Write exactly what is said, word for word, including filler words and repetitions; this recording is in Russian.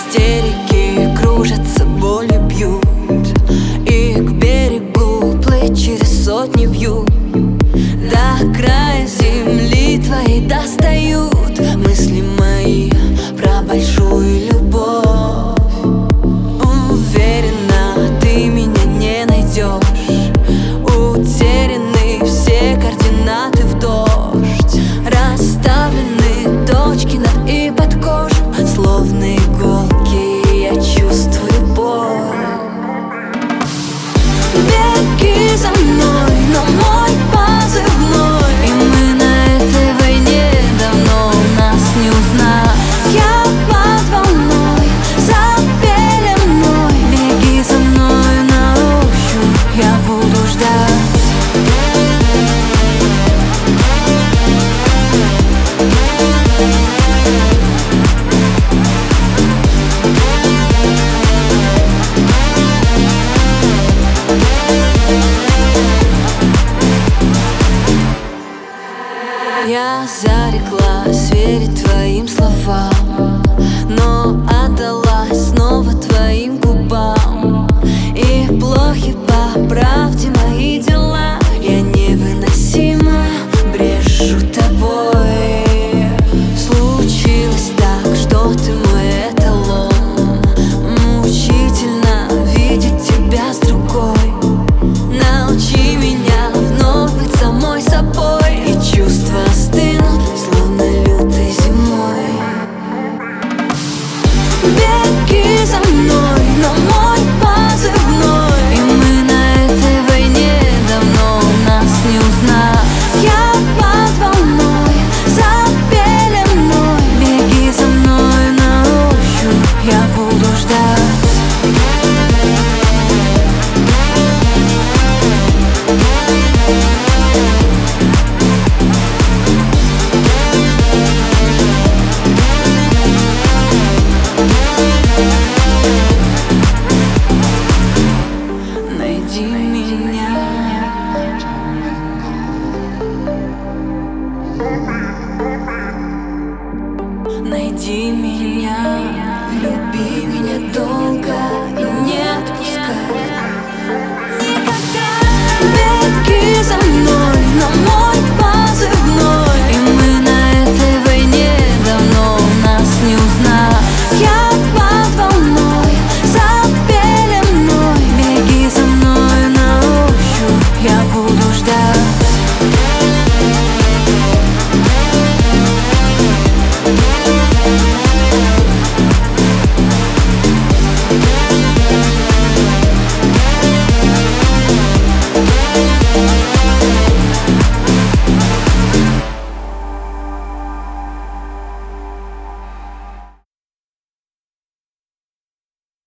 Истерики кружатся, боли бьют, и к берегу плыть через сотни вьют. До края земли твоей достают мысли мои про большую любовь. Уверена, ты меня не найдешь. Утеряны все координаты в дождь. Расставлены точки над и под кожу, словно иголки, я чувствую боль. Беги за мной, но мой позывной, и мы на этой войне давно нас не узнать. Я под волной, за пеленой, беги за мной на ощупь, я буду ждать. Я зареклась верить твоим словам, но отдалась снова твоим губам. И плохи по правде мои дела, я невыносимо брежу тобой. Случилось так, что ты мой эталон. Мучительно видеть тебя с другой. Научи меня вновь быть самой собой, и чувства стынут, словно лютой зимой. Беги за мной, но мой позывной, и мы на этой войне давно нас не узнать. Я под волной, за пеленой, беги за мной на ощупь, я буду ждать. Найди меня, найди меня, люби меня долго.